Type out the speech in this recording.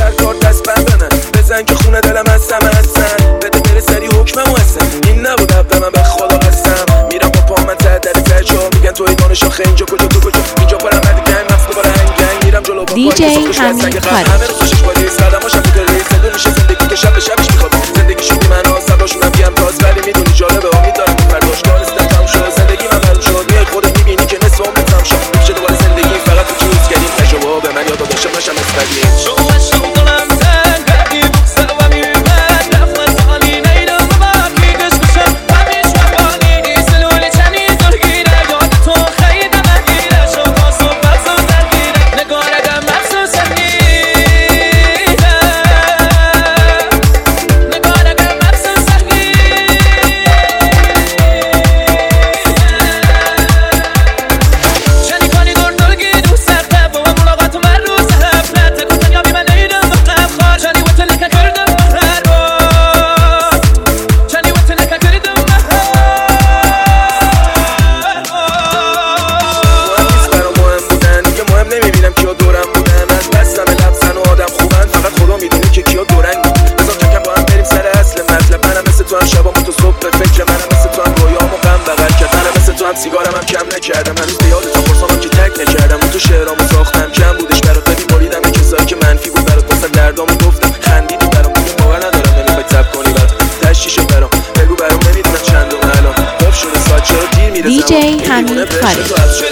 سر کار دست بندنه بزن که خونه دلم هستم بده بره سری حکممو هستم این نبود حق من به خدا قسم میرم با پا من ته در تجا میگن توی دانش آخه اینجا کجا تو کجا اینجا پرم مدی گنگ مفت دوباره هنگ میرم جلو با دی جی همین خارج همه رو خوشش بالی سلاماش هم فکر ریس دو میشه زندگی که شب به شبش میخواد زندگی شدی من آسباشونم گم تاز ولی میدونی جالبه امید دارم فرداش کار استم تموم شد زندگی من معلوم شد میای خودت میبینی که نصف عمرت تموم شد میشه دوباره زندگی فقط تو چیز کردیم تجربه به من یاد باشه نشم استادی سیگارم هم کم نکردم هنوز بیاد تا فرصام که تک نکردم اون تو شعرامو ساختم کم بودش برات ولی بریدم این کسایی که منفی بود برات واسه دردامو گفتم خندیدی برام دیگه باور ندارم نمیخوای تپ کنی برات تشیشه برام بگو برام نمیدونم چندم الان خوب شده ساعت چرا دیر میرسم دی جی همین خارج